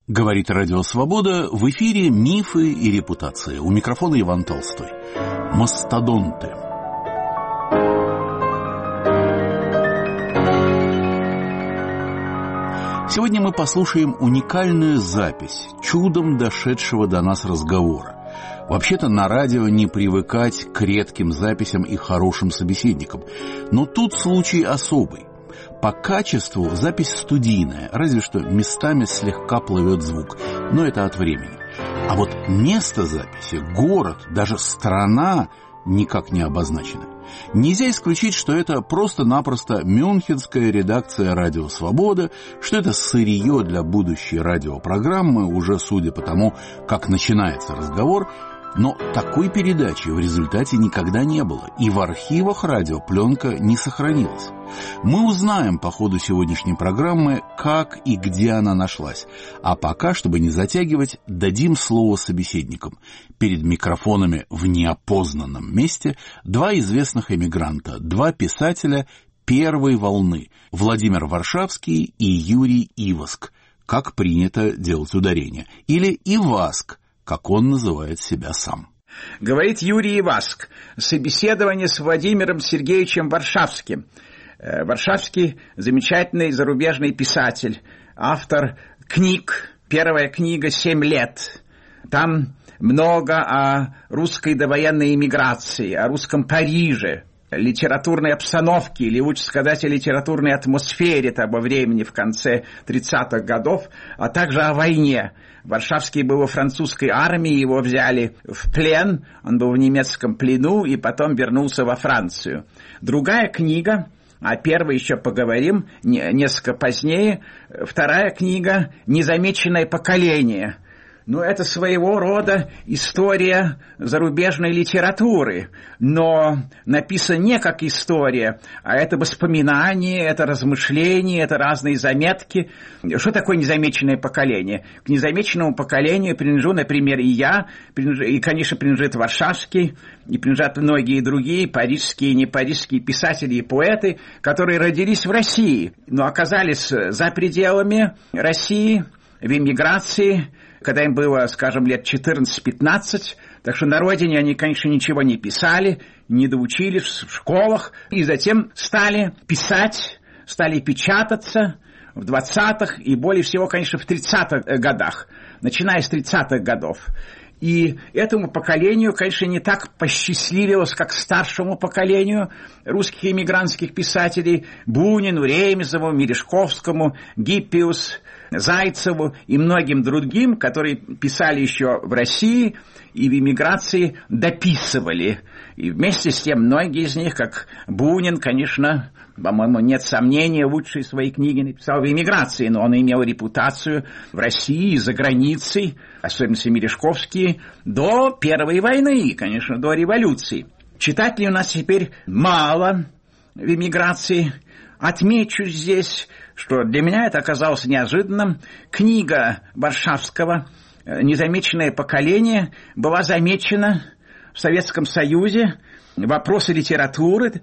Говорит Радио Свобода, в эфире «Мифы и репутации». У микрофона Иван Толстой. Мастодонты. Сегодня мы послушаем уникальную запись, чудом дошедшего до нас разговора. Вообще-то на радио не привыкать к редким записям и хорошим собеседникам. Но тут случай особый. По качеству запись студийная, разве что местами слегка плывет звук, но это от времени. А вот место записи, город, даже страна никак не обозначены. Нельзя исключить, что это просто-напросто мюнхенская редакция «Радио Свобода», что это сырье для будущей радиопрограммы, уже судя по тому, как начинается разговор. Но такой передачи в результате никогда не было, и в архивах радио пленка не сохранилась. Мы узнаем по ходу сегодняшней программы, как и где она нашлась. А пока, чтобы не затягивать, дадим слово собеседникам. Перед микрофонами в неопознанном месте два известных эмигранта, два писателя первой волны – Владимир Варшавский и Юрий Иваск, как принято делать ударение, или Иваск, как он называет себя сам. Говорит Юрий Иваск. Собеседование с Владимиром Сергеевичем Варшавским. Варшавский – замечательный зарубежный писатель, автор книг. Первая книга «7 лет». Там много о русской довоенной эмиграции, о русском Париже, литературной обстановке, или лучше сказать, о литературной атмосфере того времени в конце 30-х годов, а также о войне. Варшавский был во французской армии, его взяли в плен, он был в немецком плену и потом вернулся во Францию. Другая книга, о первой еще поговорим несколько позднее, вторая книга «Незамеченное поколение». Ну, это своего рода история зарубежной литературы, но написано не как история, а это воспоминания, это размышления, это разные заметки. Что такое незамеченное поколение? К незамеченному поколению принадлежу, например, и я, и, конечно, принадлежит Варшавский, и принадлежат многие другие парижские и непарижские писатели и поэты, которые родились в России, но оказались за пределами России, в эмиграции, когда им было, скажем, лет 14-15, так что на родине они, конечно, ничего не писали, не доучились в школах, и затем стали писать, стали печататься в 20-х и более всего, конечно, в 30-х годах, начиная с 30-х годов. И этому поколению, конечно, не так посчастливилось, как старшему поколению русских эмигрантских писателей Бунину, Ремезову, Мережковскому, Гиппиус, Зайцеву и многим другим, которые писали еще в России и в эмиграции дописывали. И вместе с тем многие из них, как Бунин, конечно, по-моему, нет сомнения, лучшие свои книги написал в эмиграции, но он имел репутацию в России и за границей, особенно Мережковский, до Первой войны, конечно, до революции. Читателей у нас теперь мало в эмиграции. Отмечу здесь, что для меня это оказалось неожиданным. Книга Варшавского «Незамеченное поколение» была замечена в Советском Союзе. «Вопросы литературы»,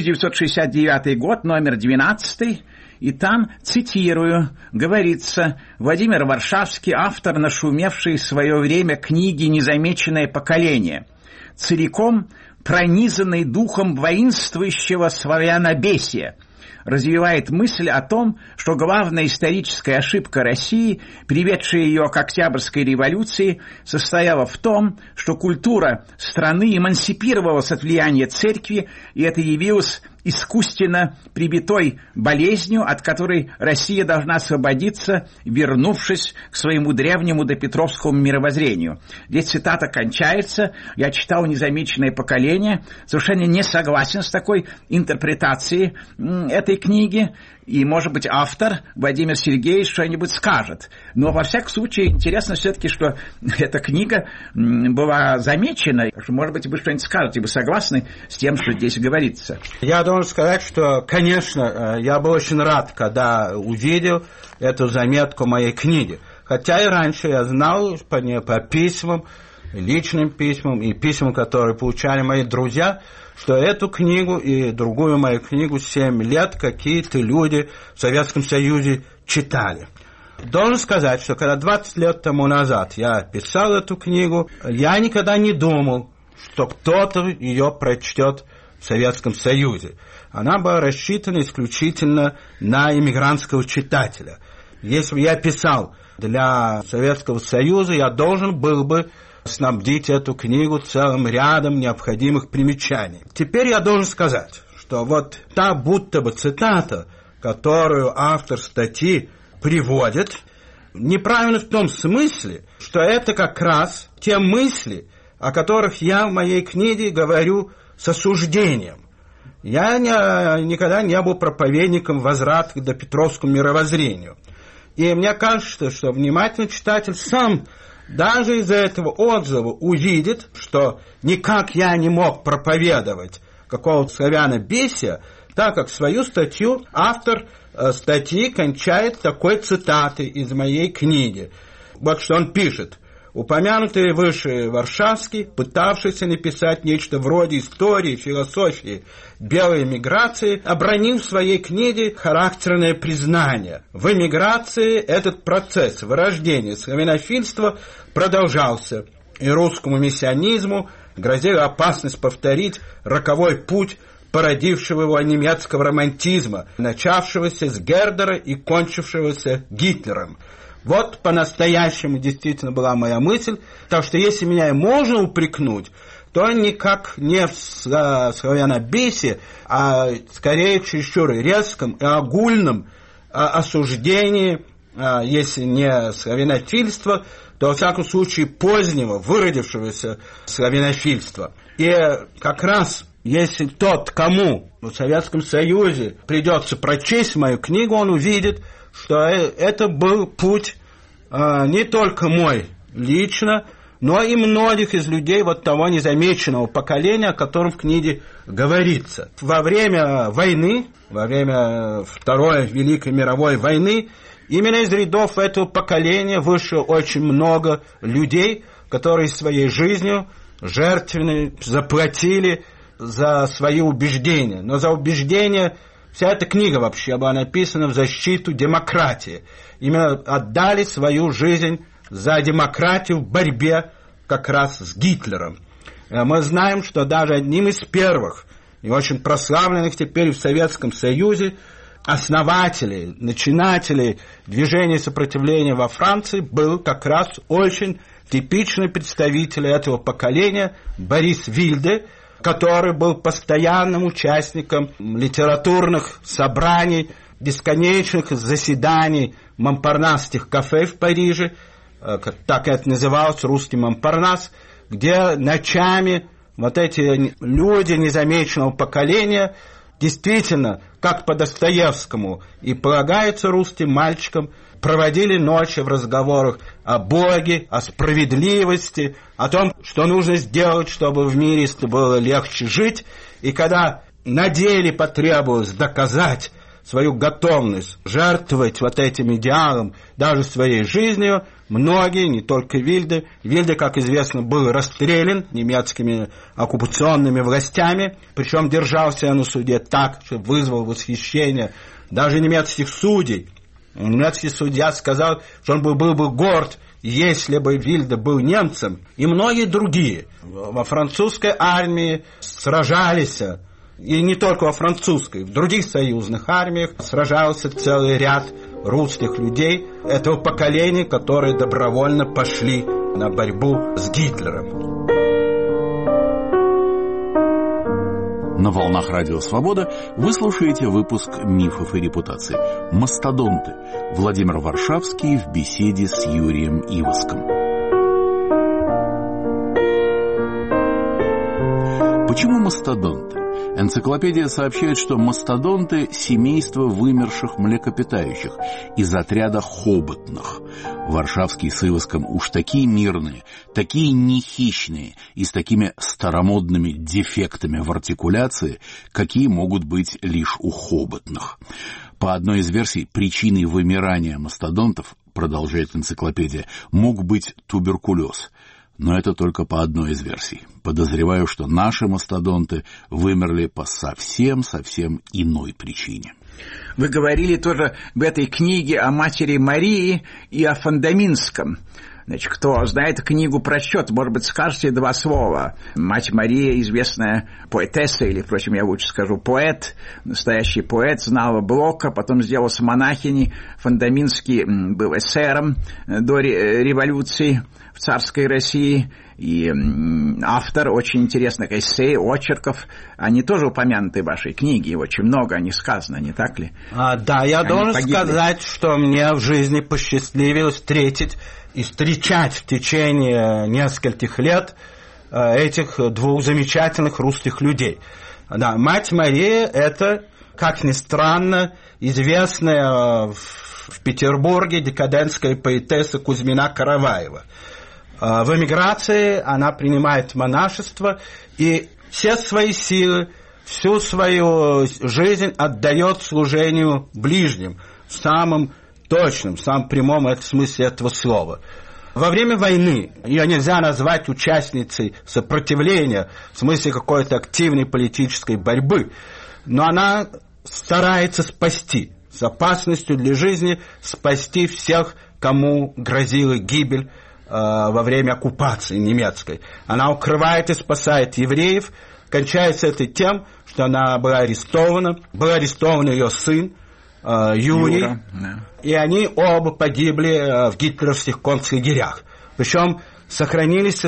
1969 год, номер 12, и там, цитирую, говорится: «Владимир Варшавский, автор нашумевшей в свое время книги «Незамеченное поколение», целиком пронизанный духом воинствующего славянобесия, развивает мысль о том, что главная историческая ошибка России, приведшая ее к Октябрьской революции, состояла в том, что культура страны эмансипировалась от влияния церкви, и это явилось искусственно прибитой болезнью, от которой Россия должна освободиться, вернувшись к своему древнему допетровскому мировоззрению». Здесь цитата кончается. Я читал «Незамеченное поколение», совершенно не согласен с такой интерпретацией этой книги. И, может быть, автор Владимир Сергеевич что-нибудь скажет. Но, во всяком случае, интересно все-таки, что эта книга была замечена. Может быть, вы что-нибудь скажете, вы согласны с тем, что здесь говорится? Я должен сказать, что, конечно, я был очень рад, когда увидел эту заметку моей книги. Хотя и раньше я знал по письмам, личным письмам и письмам, которые получали мои друзья, что эту книгу и другую мою книгу «7 лет» какие-то люди в Советском Союзе читали. Должен сказать, что когда 20 лет тому назад я писал эту книгу, я никогда не думал, что кто-то ее прочтет в Советском Союзе. Она была рассчитана исключительно на иммигрантского читателя. Если бы я писал для Советского Союза, я должен был бы снабдить эту книгу целым рядом необходимых примечаний. Теперь я должен сказать, что вот та будто бы цитата, которую автор статьи приводит, неправильно в том смысле, что это как раз те мысли, о которых я в моей книге говорю с осуждением. Я никогда не был проповедником возврата к допетровскому мировоззрению. И мне кажется, что внимательный читатель сам даже из этого отзыва увидит, что никак я не мог проповедовать какого-то славянобесия, так как свою статью автор статьи кончает такой цитатой из моей книги. Вот что он пишет. Упомянутый выше Варшавский, пытавшийся написать нечто вроде истории, философии белой эмиграции, обронил в своей книге характерное признание. В эмиграции этот процесс вырождения славянофильства продолжался, и русскому миссионизму грозила опасность повторить роковой путь породившего его немецкого романтизма, начавшегося с Гердера и кончившегося Гитлером. Вот по-настоящему действительно была моя мысль, так что если меня и можно упрекнуть, то никак не в славянобесии, а скорее чересчур резком и огульном осуждении, если не славянофильства, то, во всяком случае, позднего, выродившегося славянофильства. И как раз если тот, кому в Советском Союзе придется прочесть мою книгу, он увидит, что это был путь не только мой лично, но и многих из людей вот того незамеченного поколения, о котором в книге говорится. Во время войны, во время Второй Великой мировой войны, именно из рядов этого поколения вышло очень много людей, которые своей жизнью жертвенно заплатили за свои убеждения. Но за убеждения вся эта книга вообще была написана в защиту демократии. Именно отдали свою жизнь за демократию в борьбе как раз с Гитлером. Мы знаем, что даже одним из первых и очень прославленных теперь в Советском Союзе основателей, начинателей движения сопротивления во Франции был как раз очень типичный представитель этого поколения Борис Вильде, который был постоянным участником литературных собраний, бесконечных заседаний Монпарнасских кафе в Париже, так это называлось, русский Монпарнас, где ночами вот эти люди незамеченного поколения действительно, как по Достоевскому и полагается русским мальчикам, проводили ночи в разговорах о Боге, о справедливости, о том, что нужно сделать, чтобы в мире было легче жить. И когда на деле потребовалось доказать свою готовность жертвовать вот этим идеалом даже своей жизнью, многие, не только Вильде, как известно, был расстрелян немецкими оккупационными властями, причем держался на суде так, что вызвал восхищение даже немецких судей. Немецкий судья сказал, что он был бы горд, если бы Вильде был немцем, и многие другие. Во французской армии сражались, и не только во французской, в других союзных армиях сражался целый ряд русских людей этого поколения, которые добровольно пошли на борьбу с Гитлером. На волнах Радио Свобода вы слушаете выпуск «Мифов и репутаций». Мастодонты. Владимир Варшавский в беседе с Юрием Иваском. Почему мастодонты? Энциклопедия сообщает, что мастодонты – семейство вымерших млекопитающих из отряда хоботных. Варшавский с Иваском уж такие мирные, такие нехищные и с такими старомодными дефектами в артикуляции, какие могут быть лишь у хоботных. По одной из версий, причиной вымирания мастодонтов, продолжает энциклопедия, мог быть туберкулез. Но это только по одной из версий. Подозреваю, что наши мастодонты вымерли по совсем иной причине. Вы говорили тоже в этой книге о матери Марии и о Фандаминском. Значит, кто знает книгу «Просчет», может быть, скажете два слова. Мать Мария, известная поэтесса, или, впрочем, я лучше скажу, поэт, настоящий поэт, знала Блока, потом сделался монахиней. Фандаминский был эсером до революции в царской России. И автор очень интересных эссе, очерков, они тоже упомянуты в вашей книге, очень много о них сказано, не так ли? Да, я должен сказать, что мне в жизни посчастливилось встретить и встречать в течение нескольких лет этих двух замечательных русских людей. Да, мать Мария – это, как ни странно, известная в Петербурге декадентская поэтесса Кузьмина Караваева. В эмиграции она принимает монашество и все свои силы, всю свою жизнь отдает служению ближним, в самом точном, в самом прямом смысле этого слова. Во время войны ее нельзя назвать участницей сопротивления в смысле какой-то активной политической борьбы, но она старается спасти, с опасностью для жизни спасти всех, кому грозила гибель во время оккупации немецкой. Она укрывает и спасает евреев. Кончается это тем, что она была арестована. Был арестован ее сын Юрий. И они оба погибли в гитлеровских концлагерях. Причем сохранились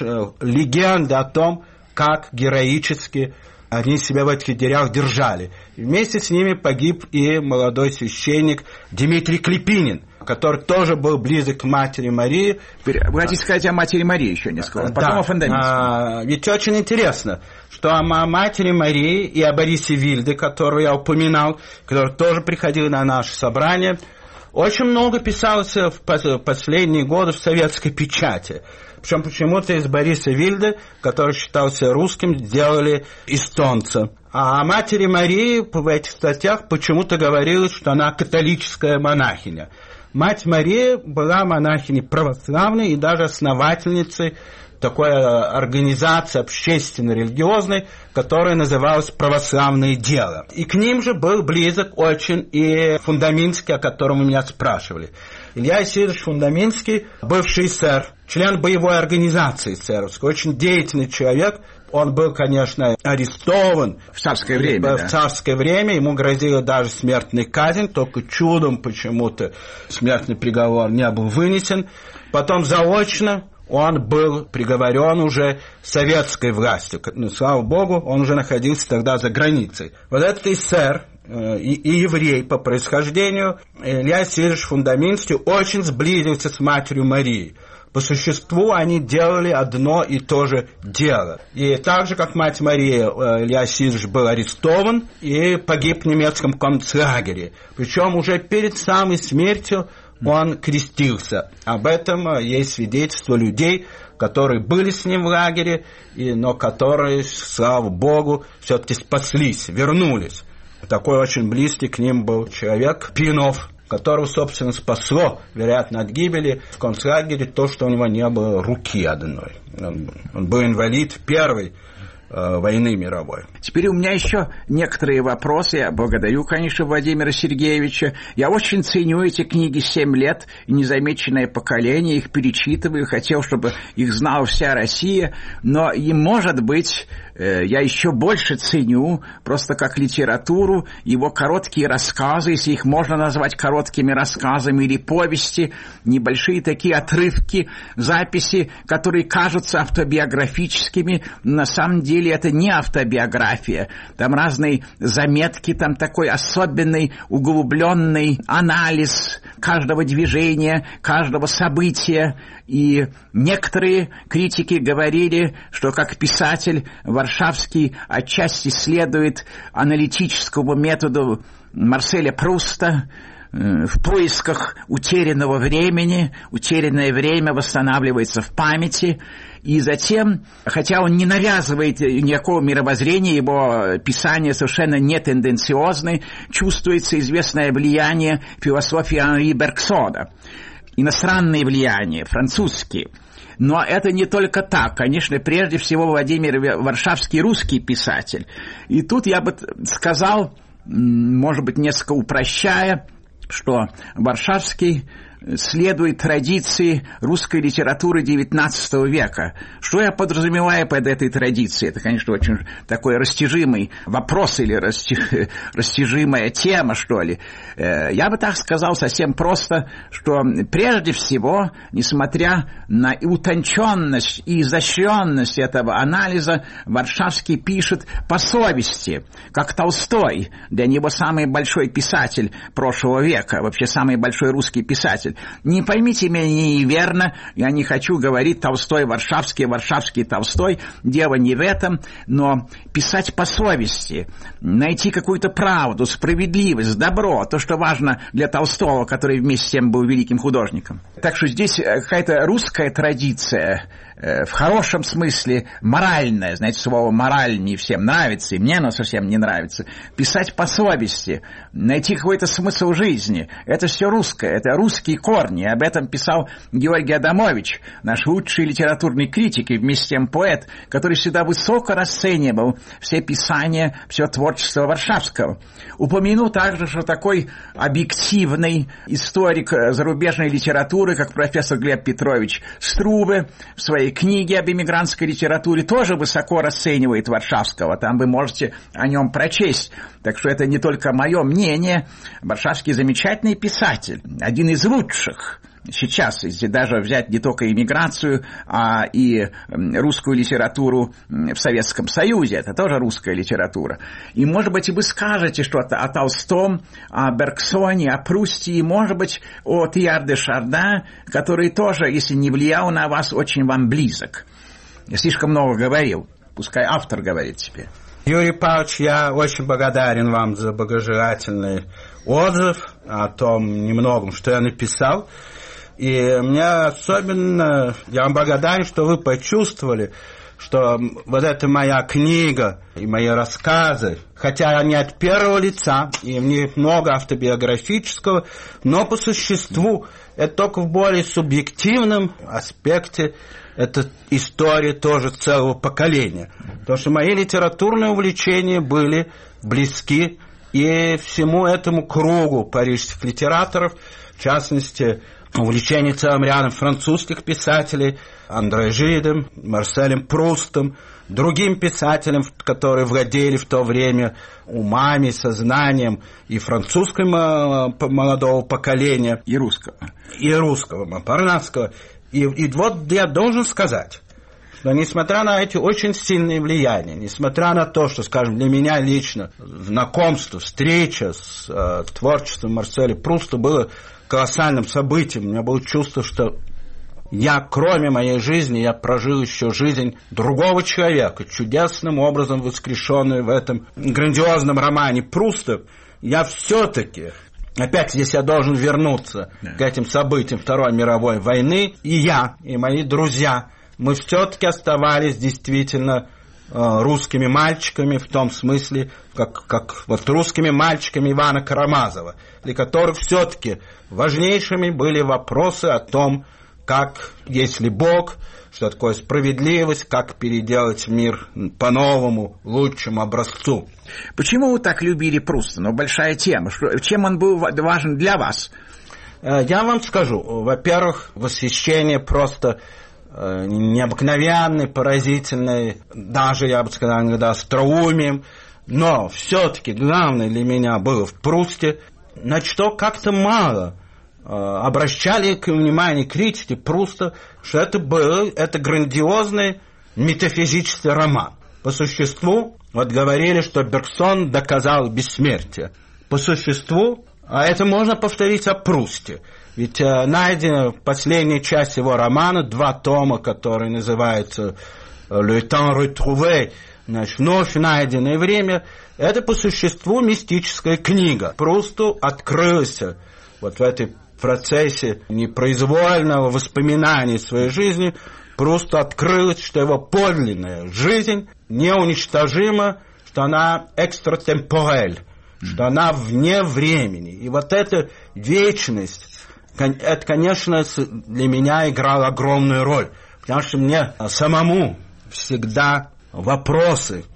легенды о том, как героически они себя в этих лагерях держали. И вместе с ними погиб и молодой священник Дмитрий Клепинин, который тоже был близок к матери Марии. Вы хотите сказать о матери Марии еще несколько? Потом о Фандаминском. Ведь очень интересно, что о матери Марии и о Борисе Вильде, которого я упоминал, который тоже приходил на наше собрание, очень много писалось в последние годы в советской печати. Причем почему-то из Бориса Вильде, который считался русским, сделали эстонца. А о матери Марии в этих статьях почему-то говорилось, что она католическая монахиня. Мать Мария была монахиней православной и даже основательницей такой организации общественно-религиозной, которая называлась «Православное дело». И к ним же был близок очень и Фундаминский, о котором вы меня спрашивали. Илья Исидорович Фундаминский, бывший эсер, член боевой организации эсеровской, очень деятельный человек. Он был, конечно, арестован в царское время. В царское время ему грозила даже смертная казнь, только чудом почему-то смертный приговор не был вынесен. Потом заочно он был приговорен уже советской властью. Но, слава богу, он уже находился тогда за границей. Вот этот эсер и еврей по происхождению Илья Исидорович Фундаминский очень сблизился с матерью Марией. По существу они делали одно и то же дело. И так же, как мать Мария, Илья Исидорович был арестован и погиб в немецком концлагере. Причем уже перед самой смертью он крестился. Об этом есть свидетельство людей, которые были с ним в лагере, но которые, слава Богу, все-таки спаслись, вернулись. Такой очень близкий к ним был человек Пинов, которого, собственно, спасло, вероятно, от гибели в концлагере то, что у него не было руки одной. Он был инвалид первой войны мировой. Теперь у меня еще некоторые вопросы. Я благодарю, конечно, Владимира Сергеевича. Я очень ценю эти книги «7 лет» и «Незамеченное поколение». Их перечитываю, хотел, чтобы их знала вся Россия. Но и, может быть, я еще больше ценю, просто как литературу, его короткие рассказы, если их можно назвать короткими рассказами, или повести, небольшие такие отрывки, записи, которые кажутся автобиографическими. На самом деле это не автобиография. Там разные заметки, там такой особенный углубленный анализ каждого движения, каждого события. И некоторые критики говорили, что как писатель Варшавский отчасти следует аналитическому методу Марселя Пруста в поисках утерянного времени. Утерянное время восстанавливается в памяти. И затем, хотя он не навязывает никакого мировоззрения, его писание совершенно не тенденциозное, чувствуется известное влияние философии Анри Бергсона. Иностранные влияния, французские. Но это не только так. Конечно, прежде всего Владимир Варшавский русский писатель. И тут я бы сказал, может быть, несколько упрощая, что Варшавский следует традиции русской литературы XIX века. Что я подразумеваю под этой традицией? Это, конечно, очень такой растяжимый вопрос или растяжимая тема, что ли. Я бы так сказал совсем просто, что прежде всего, несмотря на утонченность и изощренность этого анализа, Варшавский пишет по совести, как Толстой. Для него самый большой писатель прошлого века, вообще самый большой русский писатель. Не поймите меня неверно, я не хочу говорить Толстой, Варшавский, Варшавский, Толстой, дело не в этом, но писать по совести, найти какую-то правду, справедливость, добро, то, что важно для Толстого, который вместе с тем был великим художником. Так что здесь какая-то русская традиция, в хорошем смысле моральная, знаете, слово «мораль» не всем нравится, и мне оно совсем не нравится. Писать по совести, найти какой-то смысл жизни, это все русское, это русские корни. Об этом писал Георгий Адамович, наш лучший литературный критик и вместе с тем поэт, который всегда высоко расценивал все писания, все творчество Варшавского. Упомяну также, что такой объективный историк зарубежной литературы, как профессор Глеб Петрович Струве, в своей книге об эмигрантской литературе тоже высоко расценивает Варшавского. Там вы можете о нем прочесть. Так что это не только мое мнение. Варшавский замечательный писатель, один из лучших. Сейчас, если даже взять не только иммиграцию, а и русскую литературу в Советском Союзе, это тоже русская литература. И, может быть, вы скажете что-то о Толстом, о Бергсоне, о Прусте, и, может быть, о Теилхарде де Шардин, который тоже, если не влиял на вас, очень вам близок. Я слишком много говорил. Пускай автор говорит теперь. Юрий Павлович, я очень благодарен вам за благожелательный отзыв о том немногом, что я написал. И мне особенно, я вам благодарен, что вы почувствовали, что вот эта моя книга и мои рассказы, хотя они от первого лица, и в них много автобиографического, но по существу это только в более субъективном аспекте, это история тоже целого поколения. Потому что мои литературные увлечения были близки и всему этому кругу парижских литераторов, в частности, увлечение целым рядом французских писателей, Андре Жидом, Марселем Прустом, другим писателям, которые владели в то время умами, сознанием и французского молодого поколения, и русского, Парнасского. И вот я должен сказать, что несмотря на эти очень сильные влияния, несмотря на то, что, скажем, для меня лично знакомство, встреча с творчеством Марселя Пруста было колоссальным событием. У меня было чувство, что я, кроме моей жизни, я прожил еще жизнь другого человека, чудесным образом воскрешенную в этом грандиозном романе Пруста. Я все-таки, опять здесь я должен вернуться к этим событиям Второй мировой войны, и я, и мои друзья, мы все-таки оставались действительно русскими мальчиками, в том смысле, как вот русскими мальчиками Ивана Карамазова, для которых все-таки важнейшими были вопросы о том, как, есть ли Бог, что такое справедливость, как переделать мир по-новому, лучшему образцу. Почему вы так любили Пруста? Ну, большая тема. Чем он был важен для вас? Я вам скажу. Во-первых, восхищение просто необыкновенный, поразительный, даже, я бы сказал, иногда остроумием. Но все-таки главное для меня было в Прусте, на что как-то мало обращали внимание критики Пруста, что это грандиозный метафизический роман. По существу, вот говорили, что Бергсон доказал бессмертие. По существу, а это можно повторить о Прусте. Ведь найдена последняя часть его романа, 2 тома, которые называются «Le temps retrouvé», значит, «Вновь найденное время», это по существу мистическая книга. Прусту открылся вот в этой процессе непроизвольного воспоминания своей жизни, Прусту открылось, что его подлинная жизнь неуничтожима, что она экстратемпорель, что она вне времени. И вот эта вечность, это, конечно, для меня играло огромную роль, потому что мне самому всегда вопросы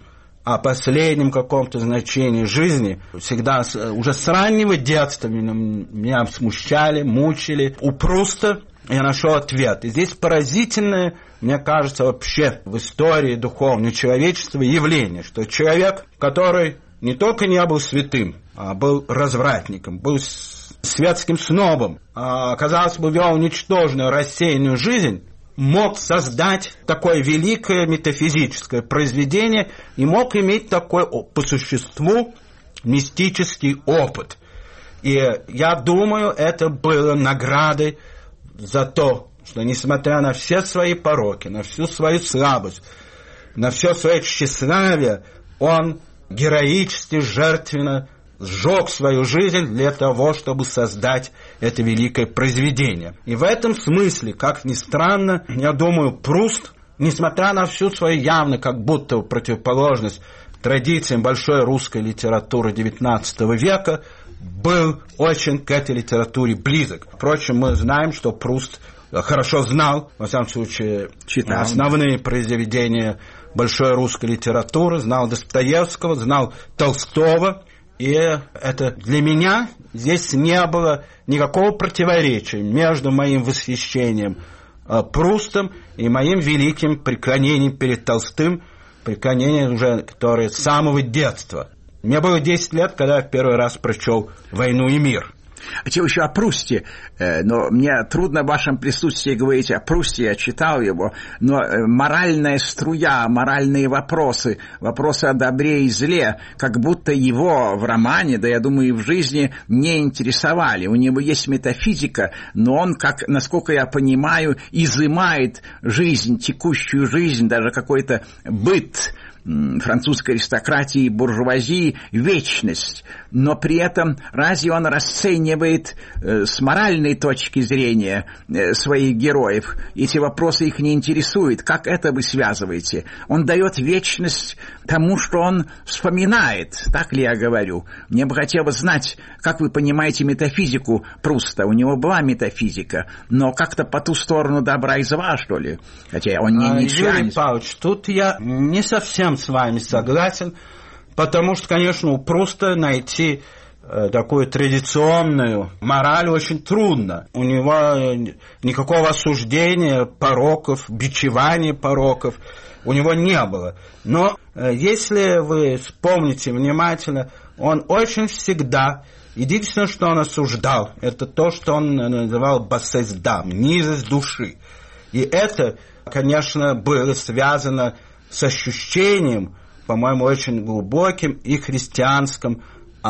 о последнем каком-то значении жизни, всегда уже с раннего детства меня смущали, мучили. У Пруста я нашел ответ. И здесь поразительное, мне кажется, вообще в истории духовного человечества явление, что человек, который не только не был святым, а был развратником, был светским снобом, казалось бы, вел ничтожную, рассеянную жизнь, мог создать такое великое метафизическое произведение и мог иметь такой по существу мистический опыт. И я думаю, это было наградой за то, что, несмотря на все свои пороки, на всю свою слабость, на все свое тщеславие, он героически, жертвенно сжег свою жизнь для того, чтобы создать это великое произведение. И в этом смысле, как ни странно, я думаю, Пруст, несмотря на всю свою явно как будто противоположность традициям большой русской литературы XIX века, был очень к этой литературе близок. Впрочем, мы знаем, что Пруст хорошо знал, во всяком случае, читал основные произведения большой русской литературы, знал Достоевского, знал Толстого. И это для меня здесь не было никакого противоречия между моим восхищением Прустом и моим великим преклонением перед Толстым, преклонением уже, которое с самого детства. Мне было 10 лет, когда я в первый раз прочел «Войну и мир». А чего еще о Прусте? Но мне трудно в вашем присутствии говорить о Прусте, я читал его, но моральная струя, моральные вопросы, вопросы о добре и зле, как будто его в романе, да я думаю и в жизни, не интересовали. У него есть метафизика, но он, как, насколько я понимаю, изымает жизнь, текущую жизнь, даже какой-то быт французской аристократии и буржуазии, вечность. Но при этом разве он расценивает с моральной точки зрения своих героев? Эти вопросы их не интересуют. Как это вы связываете? Он дает вечность тому, что он вспоминает. Так ли я говорю? Мне бы хотелось знать, как вы понимаете метафизику Пруста. У него была метафизика, но как-то по ту сторону добра и зла, что ли? Хотя он не Юрий Павлович, тут я не совсем с вами согласен, потому что, конечно, у Пруста найти такую традиционную мораль очень трудно. У него никакого осуждения пороков, бичевания пороков у него не было. Но если вы вспомните внимательно, он очень всегда, единственное, что он осуждал, это то, что он называл бассездам, низость души. И это, конечно, было связано с ощущением, по-моему, очень глубоким и христианском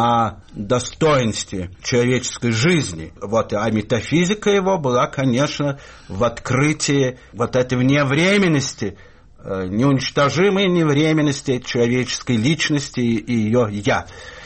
о достоинстве человеческой жизни. Вот, а метафизика его была, конечно, в открытии вот этой вневременности, неуничтожимой невременности человеческой личности и ее «я».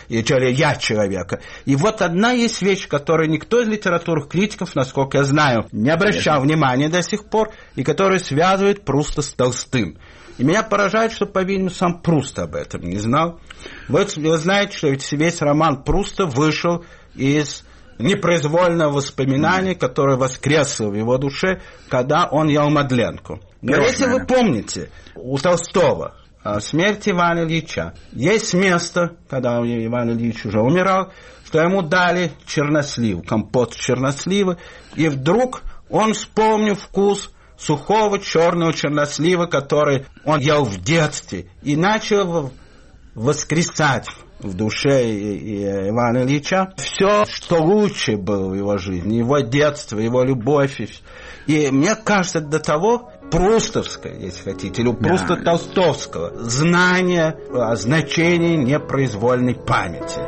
Я человека. И вот одна есть вещь, которую никто из литературных критиков, насколько я знаю, не обращал внимания до сих пор, и которая связывает Пруста с Толстым. И меня поражает, что, по-видимому, сам Пруст об этом не знал. Вы знаете, что ведь весь роман Пруста вышел из непроизвольного воспоминания, которое воскресло в его душе, когда он ел Мадленку. Но если вы помните, у Толстого «Смерть Ивана Ильича» есть место, когда Иван Ильич уже умирал, что ему дали чернослив, компот чернослива, и вдруг он вспомнил вкус сухого черного чернослива, который он ел в детстве, и начал воскресать в душе Ивана Ильича все, что лучше было в его жизни, его детство, его любовь. И мне кажется, до того прустовское, если хотите, или у Пруста толстовского, знание о значении непроизвольной памяти.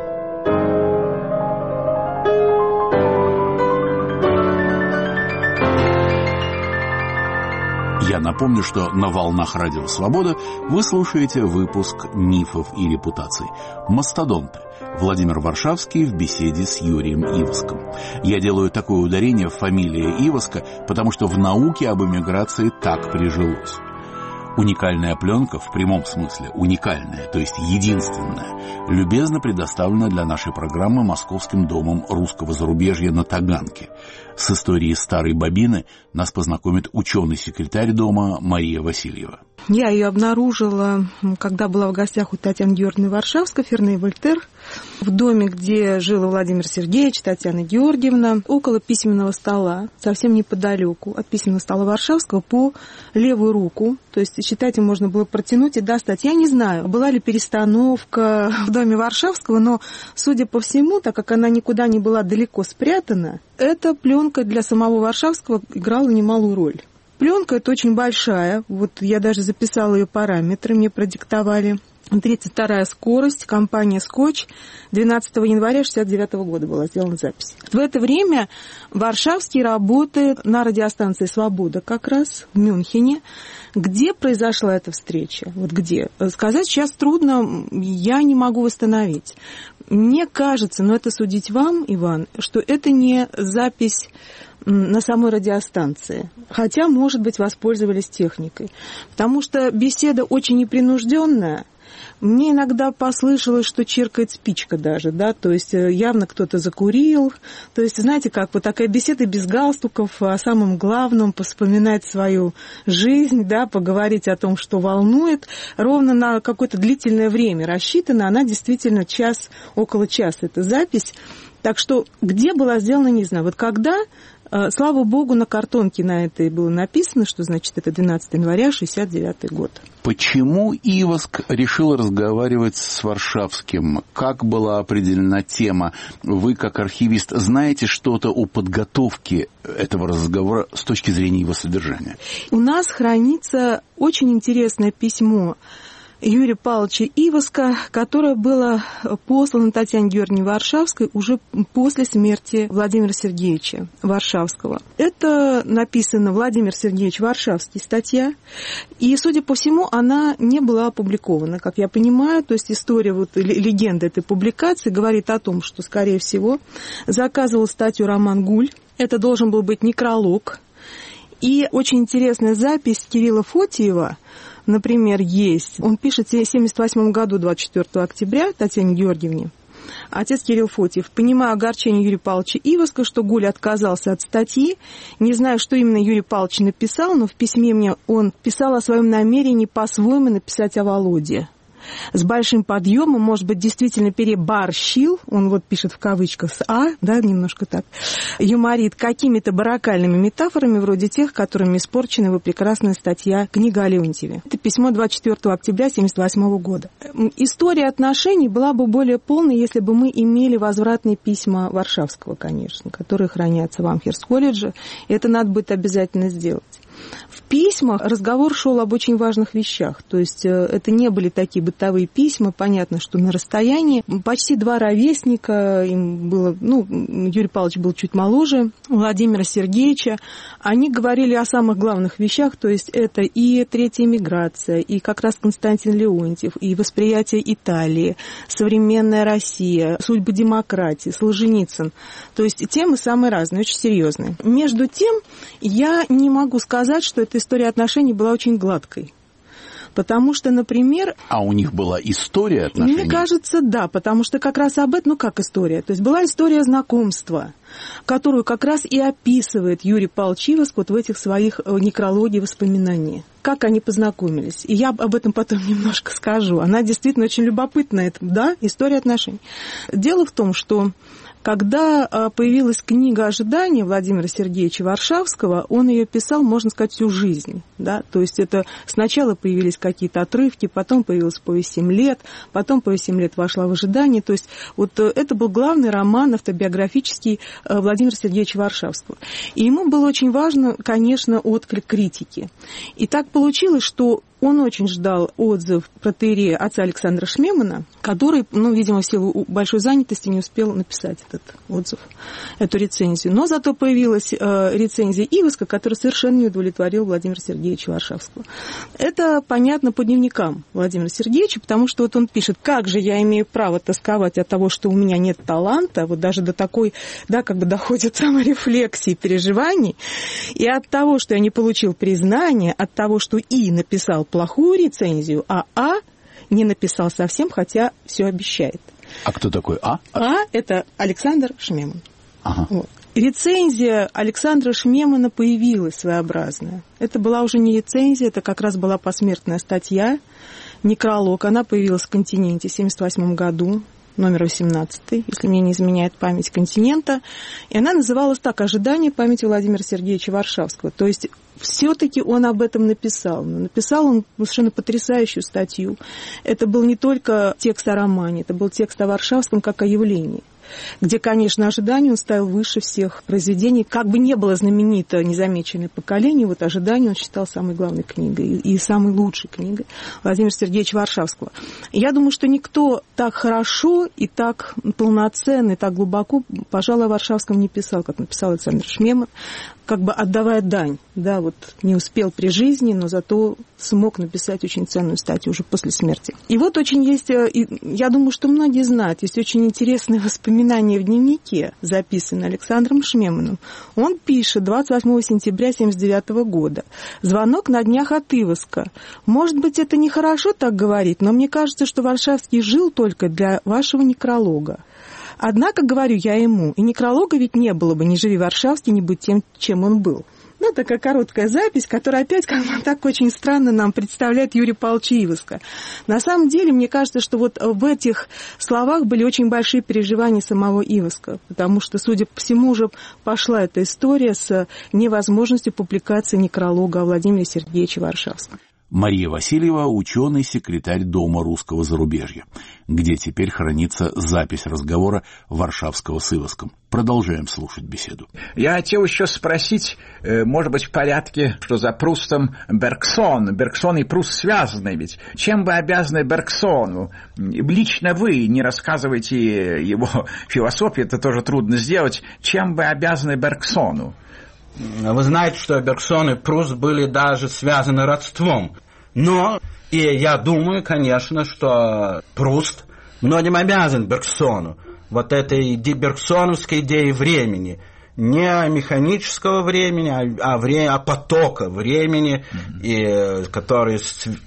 Я напомню, что на волнах Радио Свобода вы слушаете выпуск «Мифов и репутаций». Мастодонты. Владимир Варшавский в беседе с Юрием Иваском. Я делаю такое ударение в фамилии Иваска, потому что в науке об эмиграции так прижилось. Уникальная пленка, в прямом смысле уникальная, то есть единственная, любезно предоставлена для нашей программы Московским домом русского зарубежья на Таганке. С историей старой бобины нас познакомит ученый-секретарь дома Мария Васильева. Я ее обнаружила, когда была в гостях у Татьяны Георгиевны Варшавской, Ферне Вольтер, в доме, где жил Владимир Сергеевич, Татьяна Георгиевна, около письменного стола, совсем неподалеку от письменного стола Варшавского, по левую руку. То есть, считайте, можно было протянуть и достать. Я не знаю, была ли перестановка в доме Варшавского, но, судя по всему, так как она никуда не была далеко спрятана, эта пленка для самого Варшавского играла немалую роль. Пленка эта очень большая, вот я даже записала ее параметры, мне продиктовали. 32-я скорость, компания «Скотч», 12 января 1969 года была сделана запись. В это время Варшавский работает на радиостанции «Свобода» как раз в Мюнхене. Где произошла эта встреча? Вот где? Сказать сейчас трудно, я не могу восстановить. Мне кажется, но это судить вам, Иван, что это не запись на самой радиостанции. Хотя, может быть, воспользовались техникой. Потому что беседа очень непринужденная. Мне иногда послышалось, что чиркает спичка даже, да, то есть явно кто-то закурил. То есть, знаете, как вот такая беседа без галстуков, о самом главном, вспоминать свою жизнь, да, поговорить о том, что волнует, ровно на какое-то длительное время рассчитана. Она действительно около часа, эта запись. Так что где была сделана, не знаю. Вот когда, слава богу, на картонке на этой было написано, что, значит, это 12 января 1969 год. Почему Иваск решил разговаривать с Варшавским? Как была определена тема? Вы, как архивист, знаете что-то о подготовке этого разговора с точки зрения его содержания? У нас хранится очень интересное письмо Юрия Павловича Иваска, которое было послано Татьяне Георгиевне Варшавской уже после смерти Владимира Сергеевича Варшавского. Это написано Владимир Сергеевич Варшавский, статья, и, судя по всему, она не была опубликована, как я понимаю. То есть история, легенда этой публикации говорит о том, что, скорее всего, заказывал статью Роман Гуль. Это должен был быть некролог. И очень интересная запись Кирилла Фотиева, например, есть. Он пишет в 1978 году, 24 октября, Татьяне Георгиевне. Отец Кирилл Фотиев: «Понимаю огорчение Юрия Павловича Иваска, что Гуль отказался от статьи. Не знаю, что именно Юрий Павлович написал, но в письме мне он писал о своем намерении по-своему написать о Володе. С большим подъемом, может быть, действительно переборщил», он вот пишет в кавычках с «а», да, немножко так, юморит какими-то барокальными метафорами, вроде тех, которыми испорчена его прекрасная статья «Книга о Леонтьеве». Это письмо 24 октября 1978 года. История отношений была бы более полной, если бы мы имели возвратные письма Варшавского, конечно, которые хранятся в Амхерст-колледже. Это надо будет обязательно сделать. В письмах разговор шел об очень важных вещах. То есть это не были такие бытовые письма. Понятно, что на расстоянии. Почти два ровесника, им было, Юрий Павлович был чуть моложе Владимира Сергеевича. Они говорили о самых главных вещах. То есть это и третья эмиграция, и как раз Константин Леонтьев, и восприятие Италии, современная Россия, судьбы демократии, Солженицын. То есть темы самые разные, очень серьезные. Между тем, я не могу сказать, что эта история отношений была очень гладкой. Потому что, например... А у них была история отношений? Мне кажется, да, потому что как раз об этом, как история? То есть была история знакомства, которую как раз и описывает Юрий Павлович Иваск вот в этих своих некрологии воспоминаний. Как они познакомились. И я об этом потом немножко скажу. Она действительно очень любопытная, да, история отношений. Дело в том, что когда появилась книга «Ожидания» Владимира Сергеевича Варшавского, он ее писал, можно сказать, всю жизнь. Да? То есть это сначала появились какие-то отрывки, потом появилась повесть «7 лет», потом повесть «7 лет» вошла в «Ожидание». То есть вот это был главный роман автобиографический Владимира Сергеевича Варшавского. И ему было очень важно, конечно, отклик критики. И так получилось, что он очень ждал отзыв протоиерея отца Александра Шмемана, который, видимо, в силу большой занятости не успел написать этот отзыв, эту рецензию. Но зато появилась рецензия Иваска, которая совершенно не удовлетворила Владимира Сергеевича Варшавского. Это понятно по дневникам Владимира Сергеевича, потому что вот он пишет: «Как же я имею право тосковать от того, что у меня нет таланта», вот даже до такой, да, как бы доходит саморефлексии, переживаний, и от того, что я не получил признания, от того, что И написал плохую рецензию, а не написал совсем, хотя все обещает. А кто такой А? А – это Александр Шмеман. Ага. Вот. Рецензия Александра Шмемана появилась своеобразная. Это была уже не рецензия, это как раз была посмертная статья, некролог. Она появилась в «Континенте» в 1978 году, номер 18, если мне не изменяет память, «Континента». И она называлась так: «Ожидание памяти Владимира Сергеевича Варшавского». То есть все-таки он об этом написал. Но написал он совершенно потрясающую статью. Это был не только текст о романе, это был текст о Варшавском как о явлении, где, конечно, «Ожидание» он ставил выше всех произведений. Как бы не было знаменито «Незамеченное поколение», вот «Ожидание» он считал самой главной книгой и самой лучшей книгой Владимира Сергеевича Варшавского. Я думаю, что никто так хорошо и так полноценно, и так глубоко, пожалуй, о Варшавском не писал, как написал Александр Шмеман, как бы отдавая дань. Да, вот не успел при жизни, но зато смог написать очень ценную статью уже после смерти. И вот очень есть, я думаю, что многие знают, есть очень интересные воспоминания в дневнике, записанные Александром Шмеманом. Он пишет 28 сентября 1979 года. «Звонок на днях от Ивоска. Может быть, это нехорошо так говорить, но мне кажется, что Варшавский жил только для вашего некролога. Однако, говорю я ему, и некролога ведь не было бы, не живи Варшавский, не будь тем, чем он был». Ну, такая короткая запись, которая опять как бы так очень странно нам представляет Юрия Павловича Ивоска. На самом деле, мне кажется, что вот в этих словах были очень большие переживания самого Ивоска, потому что, судя по всему, уже пошла эта история с невозможностью публикации некролога о Владимире Сергеевиче Варшавском. Мария Васильева – ученый-секретарь Дома русского зарубежья, где теперь хранится запись разговора Варшавского с Ивоском. Продолжаем слушать беседу. Я хотел еще спросить, может быть, в порядке, что за Прустом Бергсон. Бергсон и Пруст связаны ведь. Чем вы обязаны Бергсону? Лично вы не рассказываете его философию, это тоже трудно сделать. Чем вы обязаны Бергсону? Вы знаете, что Бергсон и Пруст были даже связаны родством. Но, и я думаю, конечно, что Пруст многим обязан Бергсону. Вот этой бергсоновской идее времени. Не механического времени, а потока времени, и, который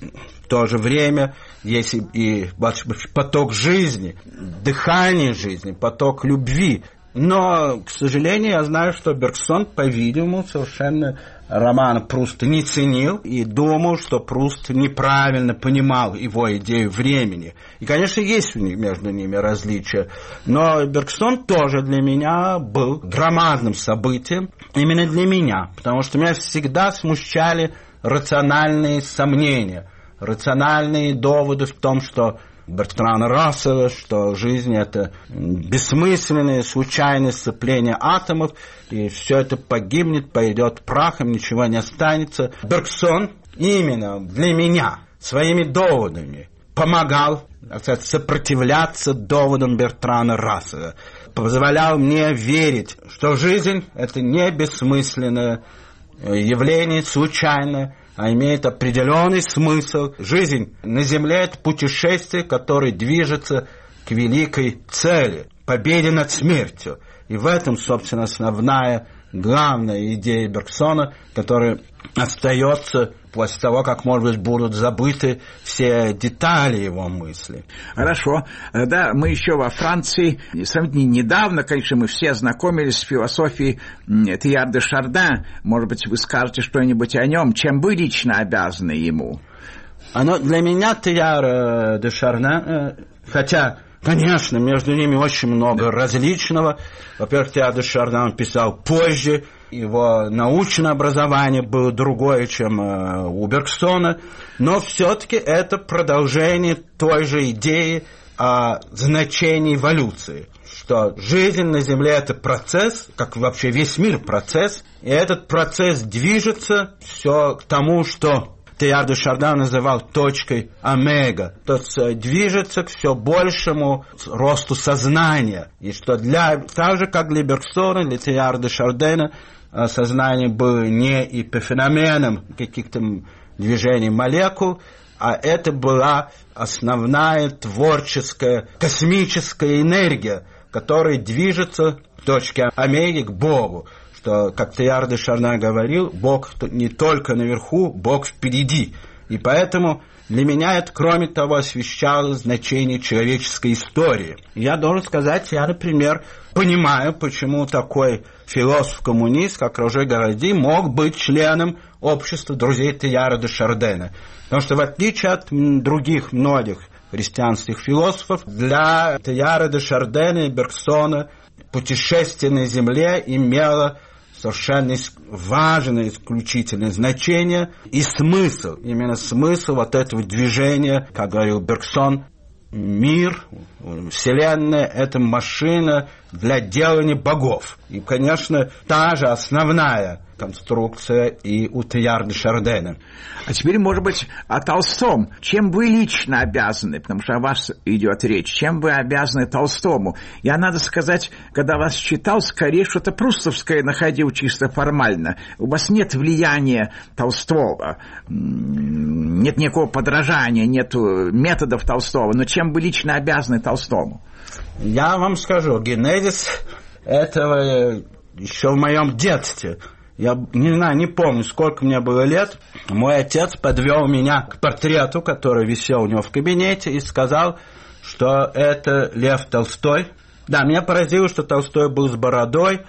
в то же время есть и поток жизни, дыхание жизни, поток любви. Но, к сожалению, я знаю, что Бергсон, по-видимому, совершенно романа Пруста не ценил и думал, что Пруст неправильно понимал его идею времени. И, конечно, есть между ними различия. Но Бергсон тоже для меня был громадным событием, именно для меня, потому что меня всегда смущали рациональные сомнения, рациональные доводы в том, что Бертрана Рассела, что жизнь — это бессмысленное, случайное сцепление атомов, и все это погибнет, пойдет прахом, ничего не останется. Бергсон именно для меня своими доводами помогал, так сказать, сопротивляться доводам Бертрана Рассела, позволял мне верить, что жизнь — это не бессмысленное явление, случайное, а имеет определенный смысл. Жизнь на Земле — это путешествие, которое движется к великой цели, победе над смертью. И в этом, собственно, основная, главная идея Бергсона, которая остается после того, как, может быть, будут забыты все детали его мысли. Хорошо. Да, мы еще во Франции, сравнительно недавно, конечно, мы все знакомились с философией Тейлора де Шардена. Может быть, вы скажете что-нибудь о нем? Чем вы лично обязаны ему? Для меня Тейлор де Шарден, хотя, конечно, между ними очень много различного. Во-первых, Тейлор де Шарден писал позже, его научное образование было другое, чем у Бергсона, но все-таки это продолжение той же идеи о значении эволюции, что жизнь на Земле — это процесс, как вообще весь мир процесс, и этот процесс движется все к тому, что Тейлор де Шарден называл точкой омега, то есть движется к все большему росту сознания, и что так же, как для Бергсона, для Тейлора де Шардена, сознание было не эпифеноменом каких-то движений молекул, а это была основная творческая космическая энергия, которая движется к точке омеги, к Богу. Что, как Тейлор де Шарден говорил, Бог не только наверху, Бог впереди. И поэтому для меня это, кроме того, освещало значение человеческой истории. Я должен сказать, я, например, понимаю, почему такой философ-коммунист, как Роже Горади, мог быть членом общества друзей Тейяра де Шардена. Потому что, в отличие от других многих христианских философов, для Тейяра де Шардена и Бергсона путешествие на Земле имело совершенно важное, исключительное значение и смысл. Именно смысл вот этого движения, как говорил Бергсон, мир, Вселенная – это машина для делания богов. И, конечно, та же основная конструкция и у Тейяра де Шардена. А теперь, может быть, о Толстом. Чем вы лично обязаны, потому что о вас идет речь, чем вы обязаны Толстому? Я, надо сказать, когда вас читал, скорее что-то прустовское находил чисто формально. У вас нет влияния Толстого, нет никакого подражания, нет методов Толстого. Но чем вы лично обязаны Толстому? Я вам скажу, генезис этого еще в моем детстве. Я не знаю, не помню, сколько мне было лет. Мой отец подвел меня к портрету, который висел у него в кабинете, и сказал, что это Лев Толстой. Да, меня поразило, что Толстой был с бородой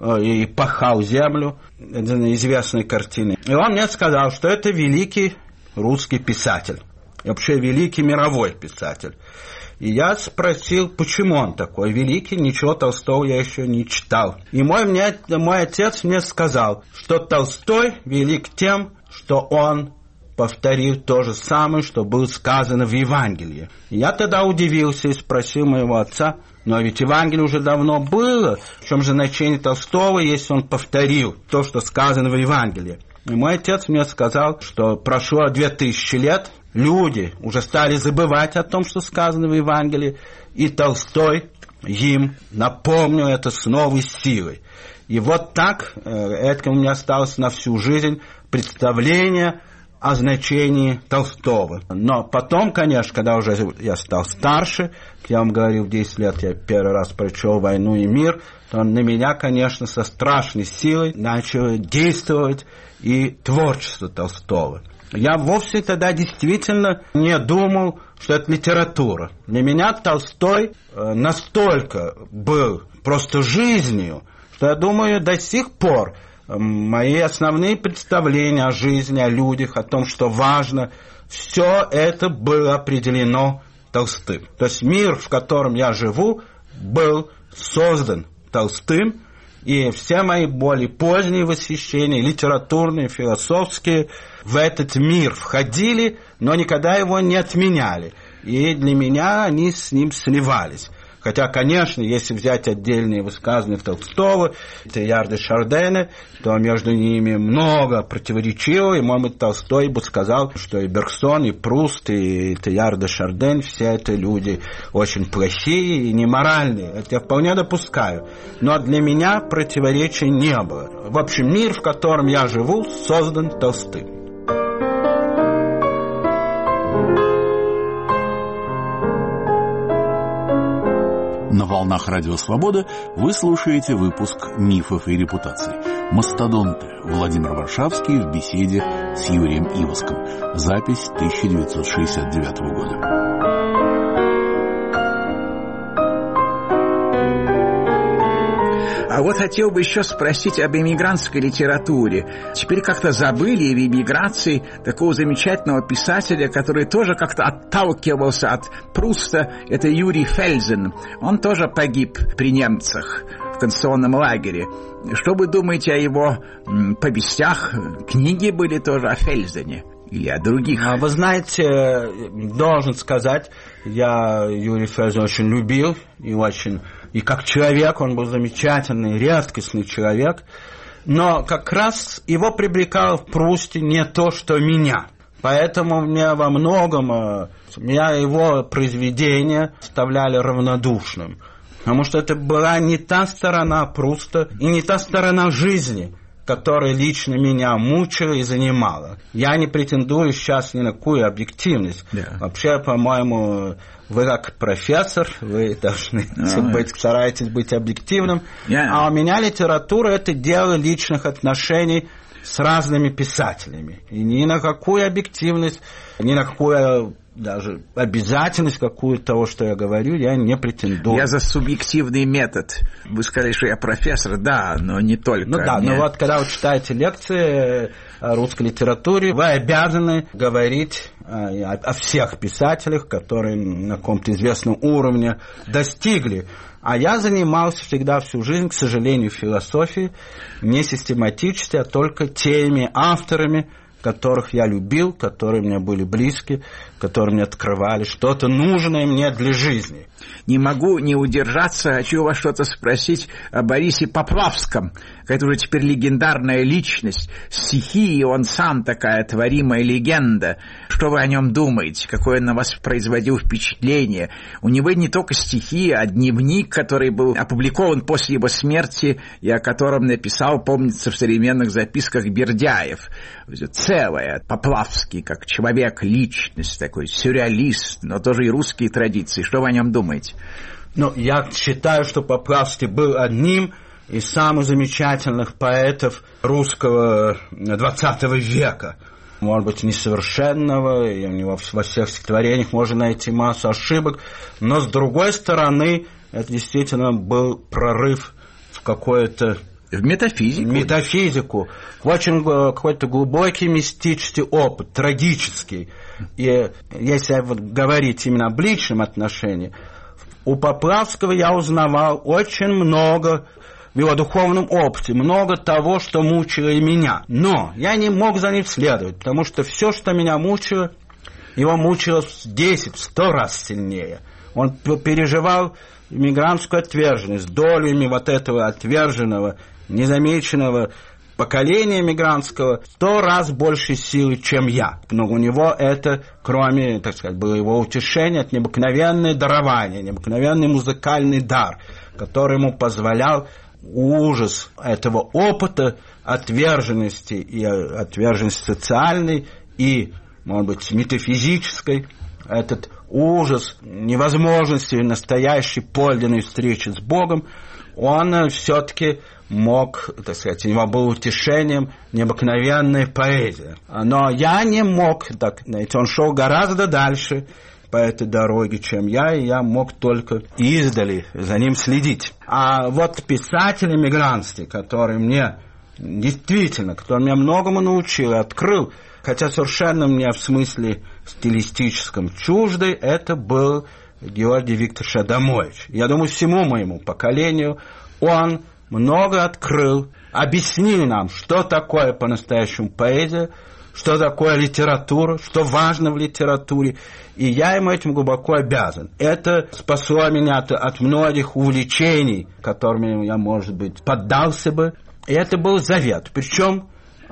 и пахал землю. Это известная картина. И он мне сказал, что это великий русский писатель. И вообще великий мировой писатель. И я спросил, почему он такой великий, ничего Толстого я еще не читал. И мой отец мне сказал, что Толстой велик тем, что он повторил то же самое, что было сказано в Евангелии. И я тогда удивился и спросил моего отца, но ведь Евангелие уже давно было, в чем же значение Толстого, если он повторил то, что сказано в Евангелии. И мой отец мне сказал, что прошло 2000 лет, люди уже стали забывать о том, что сказано в Евангелии, и Толстой им напомнил это с новой силой. И вот так это у меня осталось на всю жизнь представление о значении Толстого. Но потом, конечно, когда уже я стал старше, я вам говорил, в 10 лет я первый раз прочел «Войну и мир», то на меня, конечно, со страшной силой начало действовать и творчество Толстого. Я вовсе тогда действительно не думал, что это литература. Для меня Толстой настолько был просто жизнью, что я думаю, до сих пор мои основные представления о жизни, о людях, о том, что важно, все это было определено Толстым. То есть мир, в котором я живу, был создан Толстым, и все мои более поздние восхищения, литературные, философские, в этот мир входили, но никогда его не отменяли. И для меня они с ним сливались. Хотя, конечно, если взять отдельные высказывания Толстого, Тейяра де Шардена, то между ними много противоречивого, и, может быть, Толстой бы сказал, что и Бергсон, и Пруст, и Тейяра де Шарден, все это люди очень плохие и неморальные. Это я вполне допускаю. Но для меня противоречий не было. В общем, мир, в котором я живу, создан Толстым. На волнах Радио Свобода вы слушаете выпуск «Мифов и репутаций». Мастодонты. Владимир Варшавский в беседе с Юрием Иваском. Запись 1969 года. А вот хотел бы еще спросить об эмигрантской литературе. Теперь как-то забыли в эмиграции такого замечательного писателя, который тоже как-то отталкивался от Пруста. Это Юрий Фельзен. Он тоже погиб при немцах в концентрационном лагере. Что вы думаете о его повестях? Книги были тоже о Фельзене или о других? Вы знаете, должен сказать, я Юрия Фельзена очень любил и как человек он был замечательный, редкостный человек, но как раз его привлекало в Прусте не то, что меня. Поэтому мне во многом меня его произведения оставляли равнодушным, потому что это была не та сторона Пруста и не та сторона жизни, которая лично меня мучила и занимала. Я не претендую сейчас ни на какую объективность. Yeah. Вообще, по-моему, вы как профессор, вы должны стараетесь быть объективным. Yeah. А у меня литература – это дело личных отношений с разными писателями. И ни на какую объективность, ни на какую даже обязательность какую-то того, что я говорю, я не претендую. Я за субъективный метод. Вы сказали, что я профессор, да, но не только. Ну да, но вот когда вы читаете лекции о русской литературе, вы обязаны говорить о всех писателях, которые на каком-то известном уровне достигли. А я занимался всегда всю жизнь, к сожалению, философией, не систематически, а только теми авторами, которых я любил, которые мне были близки, которые мне открывали что-то нужное мне для жизни. Не могу не удержаться, хочу вас что-то спросить о Борисе Поплавском. Это уже теперь легендарная личность. Стихи, он сам такая творимая легенда. Что вы о нем думаете? Какое он на вас производил впечатление? У него не только стихи, а дневник, который был опубликован после его смерти, и о котором написал, помнится, в современных записках Бердяев. Целое. Поплавский, как человек, личность, такой сюрреалист, но тоже и русские традиции. Что вы о нем думаете? Ну, я считаю, что Поплавский был одним из самых замечательных поэтов русского XX века. Может быть, несовершенного, и у него во всех стихотворениях можно найти массу ошибок, но, с другой стороны, это действительно был прорыв в какое-то... В метафизику. Метафизику. Очень какой-то глубокий мистический опыт, трагический. И если вот говорить именно об личном отношении, у Поплавского я узнавал очень много в его духовном опыте, много того, что мучило и меня. Но я не мог за ним следовать, потому что все, что меня мучило, его мучило в 10-100 раз сильнее. Он переживал иммигрантскую отверженность, долями вот этого отверженного, незамеченного поколения мигрантского 100 раз больше силы, чем я. Но у него это, кроме, так сказать, было его утешение, это необыкновенное дарование, необыкновенный музыкальный дар, который ему позволял ужас этого опыта отверженности, и отверженности социальной, и, может быть, метафизической, этот ужас невозможности настоящей подлинной встречи с Богом, он все-таки мог, так сказать, у него было утешением необыкновенная поэзия. Но я не мог, так, знаете, он шел гораздо дальше по этой дороге, чем я, и я мог только издали за ним следить. А вот писатель-эмигрантский, который мне действительно, который меня многому научил и открыл, хотя совершенно мне в смысле стилистическом чуждый, это был Георгий Викторович Адамович. Я думаю, всему моему поколению он много открыл, объяснил нам, что такое по-настоящему поэзия, что такое литература, что важно в литературе, и я ему этим глубоко обязан. Это спасло меня от многих увлечений, которыми я, может быть, поддался бы, и это был завет. Причем,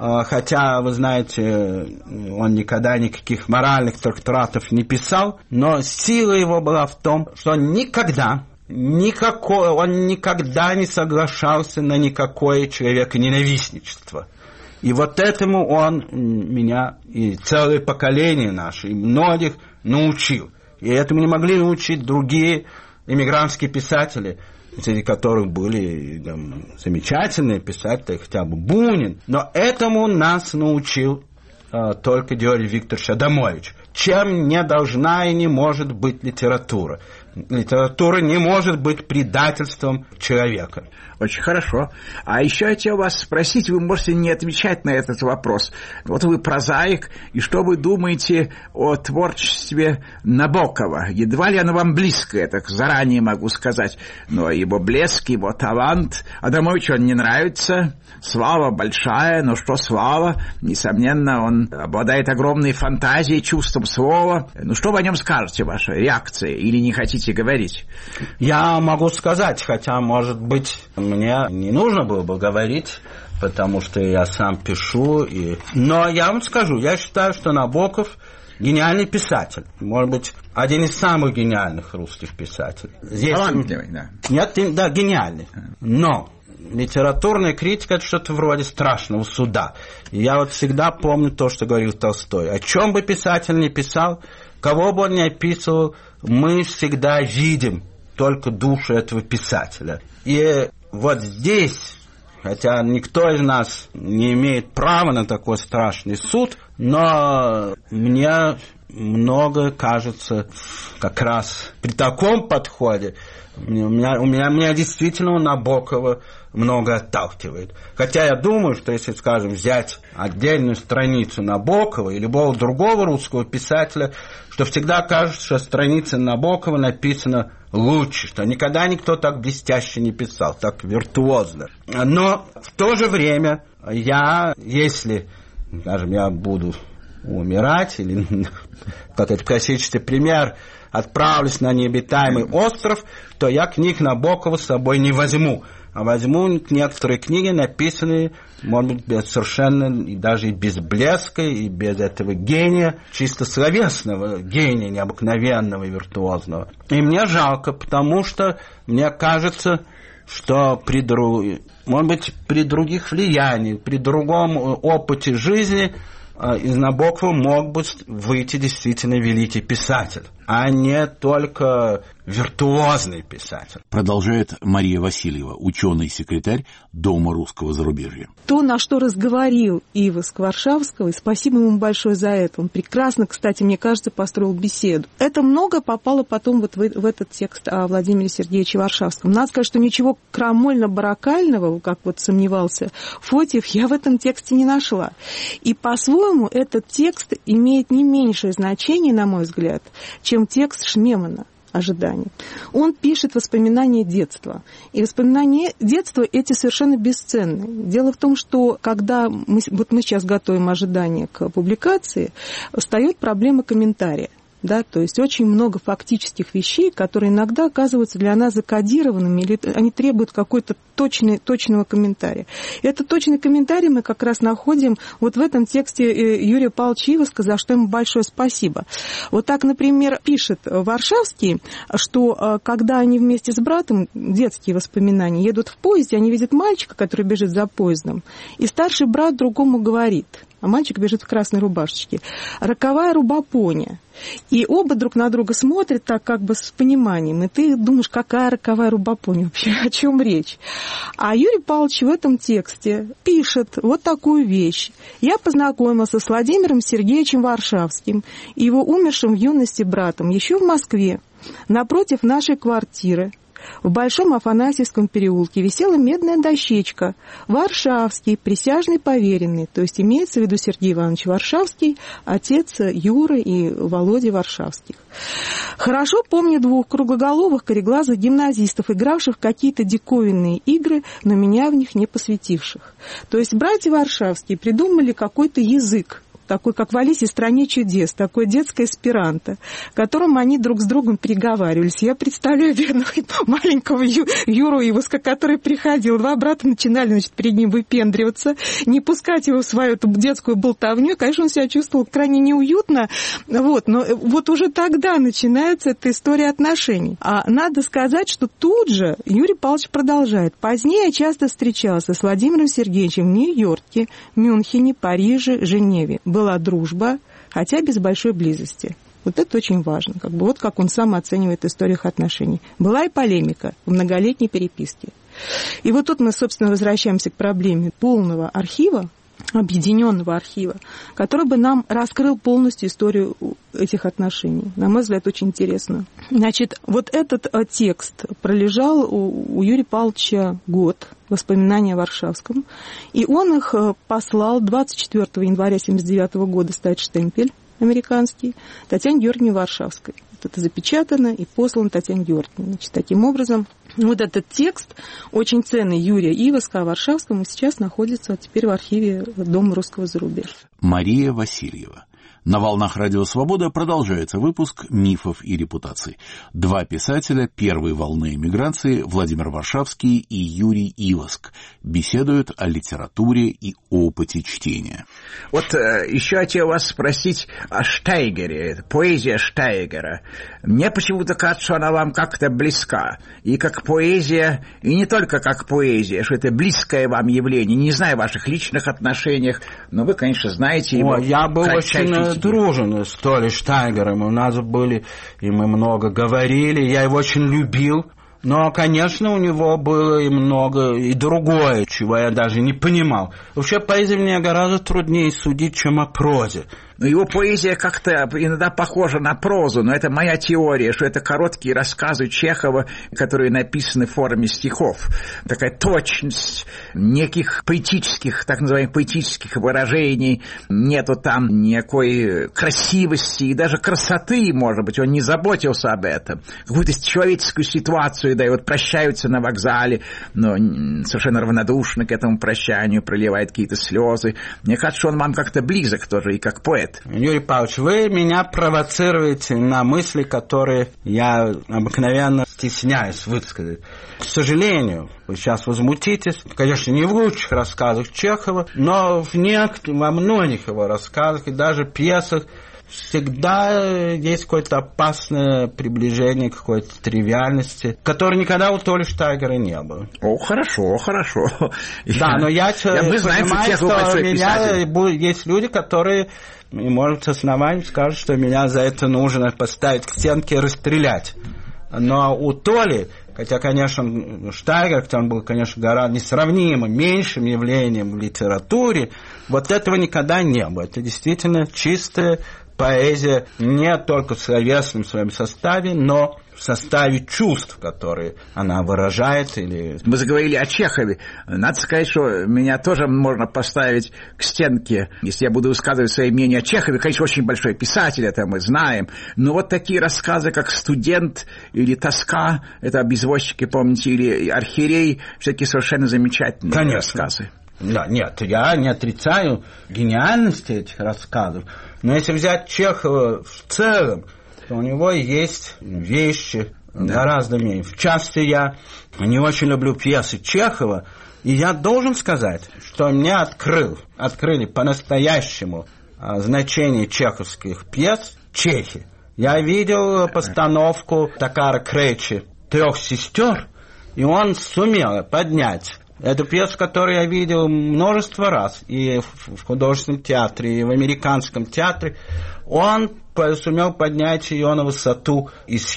хотя, вы знаете, он никогда никаких моральных трактатов не писал, но сила его была в том, что он никогда не соглашался на никакое человеконенавистничество. И вот этому он меня и целое поколение наше, и многих научил. И этому не могли научить другие эмигрантские писатели, среди которых были замечательные писатели, хотя бы Бунин. Но этому нас научил только Георгий Викторович Адамович. Чем не должна и не может быть литература. Литература не может быть предательством человека. Очень хорошо. А еще я хотел вас спросить, вы можете не отвечать на этот вопрос. Вот вы прозаик, и что вы думаете о творчестве Набокова? Едва ли оно вам близко, я так заранее могу сказать. Но его блеск, его талант, Адамовичу он не нравится. Слава большая, но что слава? Несомненно, он обладает огромной фантазией, чувством слова. Ну что вы о нем скажете, ваша реакция? Или не хотите говорить? Я могу сказать, хотя, может быть, мне не нужно было бы говорить, потому что я сам пишу. Но я вам скажу, я считаю, что Набоков гениальный писатель. Может быть, один из самых гениальных русских писателей. Талантливый, да. Нет, да, гениальный. Но литературная критика – это что-то вроде страшного суда. И я вот всегда помню то, что говорил Толстой. О чем бы писатель ни писал, кого бы он ни описывал, мы всегда видим только душу этого писателя. И вот здесь хотя никто из нас не имеет права на такой страшный суд, но мне многое кажется как раз при таком подходе. У меня действительно Набокова много отталкивает. Хотя я думаю, что если, скажем, взять отдельную страницу Набокова или любого другого русского писателя, что всегда кажется, что страница Набокова написана лучше, что никогда никто так блестяще не писал, так виртуозно. Но в то же время если, скажем, я буду умирать, или, как это классический пример, отправлюсь на необитаемый остров, то я книг Набокова с собой не возьму. А возьму некоторые книги, написанные, может быть, совершенно и даже без блеска, и без этого гения, чисто словесного гения, необыкновенного и виртуозного. И мне жалко, потому что мне кажется, что может быть, при других влияниях, при другом опыте жизни из Набокова мог бы выйти действительно великий писатель, а не только виртуозный писатель. Продолжает Мария Васильева, ученый-секретарь Дома русского зарубежья. То, на что разговорил Иваск Варшавского, и спасибо ему большое за это. Он прекрасно, кстати, мне кажется, построил беседу. Это много попало потом вот в этот текст о Владимире Сергеевиче Варшавском. Надо сказать, что ничего крамольно-баракального, как вот сомневался Фотьев, я в этом тексте не нашла. И по-своему этот текст имеет не меньшее значение, на мой взгляд, чем текст Шмемана «Ожидание». Он пишет воспоминания детства. И воспоминания детства эти совершенно бесценны. Дело в том, что когда мы сейчас готовим «Ожидание» к публикации, встает проблема комментария. Да, то есть очень много фактических вещей, которые иногда оказываются для нас закодированными, или они требуют какой-то точного комментария. И этот точный комментарий мы как раз находим вот в этом тексте Юрия Павловича Иваска, за что ему большое спасибо. Вот так, например, пишет Варшавский, что когда они вместе с братом, детские воспоминания, едут в поезде, они видят мальчика, который бежит за поездом, и старший брат другому говорит, а мальчик бежит в красной рубашечке: «Роковая рубапоня». И оба друг на друга смотрят так как бы с пониманием. И ты думаешь, какая роковая рубапоня вообще, о чем речь? А Юрий Павлович в этом тексте пишет вот такую вещь. «Я познакомился с Владимиром Сергеевичем Варшавским и его умершим в юности братом еще в Москве. Напротив нашей квартиры в Большом Афанасьевском переулке висела медная дощечка «Варшавский, присяжный поверенный», то есть имеется в виду Сергей Иванович Варшавский, отец Юры и Володи Варшавских. Хорошо помню двух круглоголовых кореглазых гимназистов, игравших в какие-то диковинные игры, но меня в них не посвятивших. То есть братья Варшавские придумали какой-то язык, такой, как в «Алисе в стране чудес», такое детское эсперанто, которым они друг с другом переговаривались. Я представляю бедного маленького Юру Иваска, который приходил, два брата начинали, перед ним выпендриваться, не пускать его в свою эту детскую болтовню. Конечно, он себя чувствовал крайне неуютно, но вот уже тогда начинается эта история отношений. А надо сказать, что тут же Юрий Павлович продолжает. Позднее я часто встречался с Владимиром Сергеевичем в Нью-Йорке, Мюнхене, Париже, Женеве. Была дружба, хотя без большой близости. Вот это очень важно. Вот как он сам оценивает историю их отношений. Была и полемика в многолетней переписке. И вот тут мы, собственно, возвращаемся к проблеме полного архива, объединенного архива, который бы нам раскрыл полностью историю этих отношений. На мой взгляд, очень интересно. Значит, вот этот текст пролежал у Юрия Павловича год, воспоминания о Варшавском, и он их послал 24 января 1979 года, ставит штемпель американский, Татьяне Георгиевне Варшавской. Это запечатано и послано Татьяне Георгиевне. Значит, таким образом, вот этот текст, очень ценный Юрия Иваска о Варшавском, сейчас находится теперь в архиве Дома русского зарубежья. Мария Васильева. На волнах Радио Свобода продолжается выпуск «Мифов и репутаций». Два писателя первой волны эмиграции, Владимир Варшавский и Юрий Иваск, беседуют о литературе и опыте чтения. Вот еще хотел вас спросить о Штайгере, поэзия Штайгера. Мне почему-то кажется, что она вам как-то близка. И как поэзия, и не только как поэзия, что это близкое вам явление. Не знаю о ваших личных отношениях, но вы, конечно, знаете его. Я был очень дружен с Толей Штайгером. У нас были, и мы много говорили. Я его очень любил. Но, конечно, у него было и много и другое, чего я даже не понимал. Вообще, поэзию мне гораздо труднее судить, чем о прозе. Но его поэзия как-то иногда похожа на прозу, но это моя теория, что это короткие рассказы Чехова, которые написаны в форме стихов. Такая точность неких поэтических, так называемых поэтических выражений, нету там никакой красивости и даже красоты, может быть, он не заботился об этом. Какую-то человеческую ситуацию, да, и вот прощаются на вокзале, но совершенно равнодушно к этому прощанию, проливает какие-то слезы. Мне кажется, что он вам как-то близок тоже и как поэт. Юрий Павлович, вы меня провоцируете на мысли, которые я обыкновенно стесняюсь высказать. К сожалению, вы сейчас возмутитесь, конечно, не в лучших рассказах Чехова, но во многих его рассказах и даже пьесах всегда есть какое-то опасное приближение к какой-то тривиальности, которой никогда у Толи Штайгера не было. О, хорошо. Да, но я понимаю, что у меня есть люди, которые, может, с основанием скажут, что меня за это нужно поставить к стенке и расстрелять. Но у Толи, хотя, конечно, Штайгер, хотя он был, конечно, гораздо несравнимо меньшим явлением в литературе, вот этого никогда не было. Это действительно чистая поэзия не только в словесном своем составе, но в составе чувств, которые она выражает. Мы заговорили о Чехове. Надо сказать, что меня тоже можно поставить к стенке, если я буду высказывать свое мнение о Чехове. Конечно, очень большой писатель, это мы знаем. Но вот такие рассказы, как «Студент» или «Тоска», это об извозчике, помните, или «Архиерей», все-таки совершенно замечательные рассказы. Да, нет, я не отрицаю гениальности этих рассказов, но если взять Чехова в целом, то у него есть вещи гораздо меньше. В частности, я не очень люблю пьесы Чехова, и я должен сказать, что меня открыли по-настоящему значение чеховских пьес чехи. Я видел постановку Такара Кречи «Трех сестер», и он сумел поднять эту пьесу, которую я видел множество раз и в художественном театре, и в американском театре. Он сумел поднять ее на высоту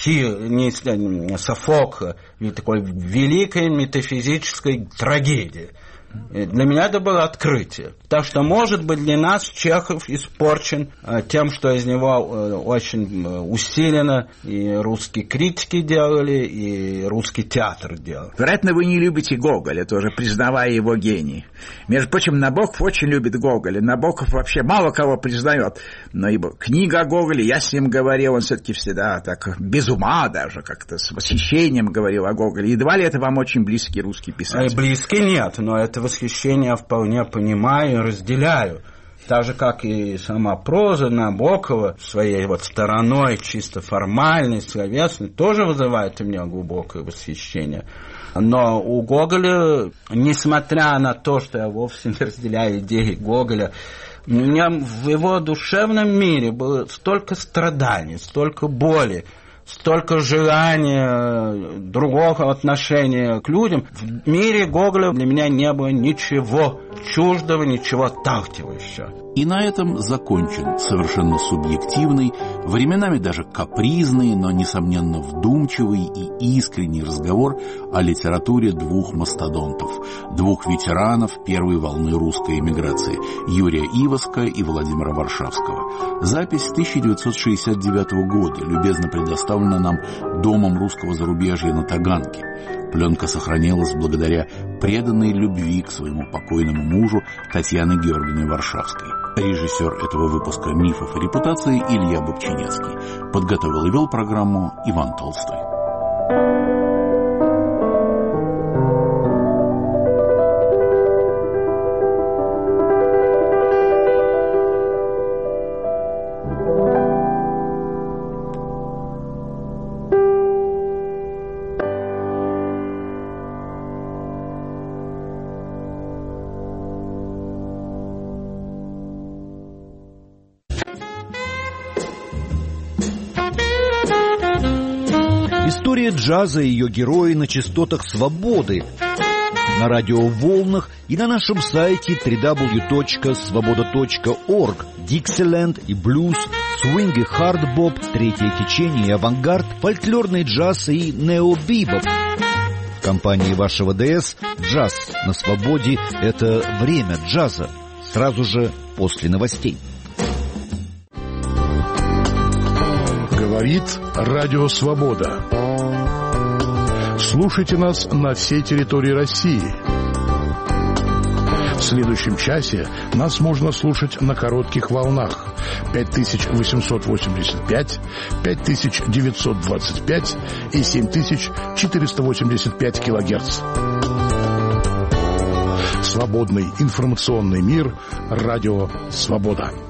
Софокла, такой великой метафизической трагедии. Для меня это было открытие. Так что, может быть, для нас Чехов испорчен тем, что из него очень усиленно и русские критики делали, и русский театр делал. Вероятно, вы не любите Гоголя, тоже признавая его гений. Между прочим, Набоков очень любит Гоголя. Набоков вообще мало кого признает. Но ибо книга о Гоголе, я с ним говорил, он все-таки всегда так без ума даже, как-то с восхищением говорил о Гоголе. Едва ли это вам очень близкий русский писатель? Близкий нет, но это восхищение я вполне понимаю и разделяю. Так же, как и сама проза Набокова своей вот стороной, чисто формальной, словесной, тоже вызывает у меня глубокое восхищение. Но у Гоголя, несмотря на то, что я вовсе не разделяю идеи Гоголя, у меня в его душевном мире было столько страданий, столько боли, столько желания другого отношения к людям. В мире Гоголя для меня не было ничего чуждого, ничего отталкивающего. И на этом закончен совершенно субъективный, временами даже капризный, но, несомненно, вдумчивый и искренний разговор о литературе двух мастодонтов, двух ветеранов первой волны русской эмиграции – Юрия Иваска и Владимира Варшавского. Запись 1969 года, любезно предоставлена нам Домом русского зарубежья на Таганке. Пленка сохранилась благодаря преданной любви к своему покойному мужу Татьяны Георгиевны Варшавской. Режиссер этого выпуска «Мифов и репутации» Илья Бобчинецкий. Подготовил и вел программу Иван Толстой. История джаза и ее герои на частотах свободы, на радиоволнах и на нашем сайте www.svoboda.org. Dixieland и блюз свинг и хард-боп, третье течение и авангард, фольклорный джаз и нео-бибоп. В компании вашего ДС «Джаз на свободе» — это время джаза, сразу же после новостей. Говорит Радио Свобода. Слушайте нас на всей территории России. В следующем часе нас можно слушать на коротких волнах 5885, 5925 и 7485 килогерц. Свободный информационный мир. Радио Свобода.